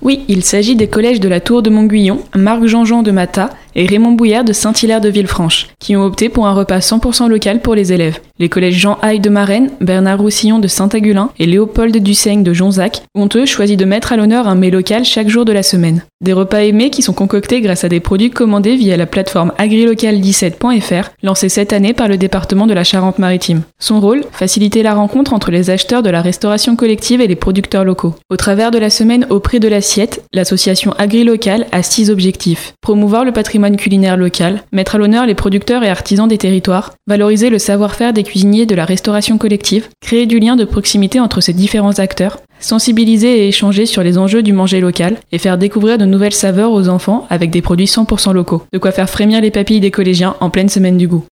Oui, il s'agit des collèges de la Tour de Montguyon, Marc Jean-Jean de Mata et Raymond Bouillard de Saint-Hilaire de Villefranche, qui ont opté pour un repas 100% local pour les élèves. Les collèges Jean Haï de Marennes, Bernard Roussillon de Saint-Agulin et Léopold Dusseigne de Jonzac ont eux choisi de mettre à l'honneur un mets local chaque jour de la semaine. Des repas aimés qui sont concoctés grâce à des produits commandés via la plateforme agrilocal17.fr, lancée cette année par le département de la Charente-Maritime. Son rôle, faciliter la rencontre entre les acheteurs de la restauration collective et les producteurs locaux. Au travers de la semaine au prix de l'assiette, l'association Agrilocal a 6 objectifs. Promouvoir le patrimoine culinaire local, mettre à l'honneur les producteurs et artisans des territoires, valoriser le savoir-faire des cuisiniers de la restauration collective, créer du lien de proximité entre ces différents acteurs, sensibiliser et échanger sur les enjeux du manger local et faire découvrir de nouvelles saveurs aux enfants avec des produits 100% locaux. De quoi faire frémir les papilles des collégiens en pleine semaine du goût.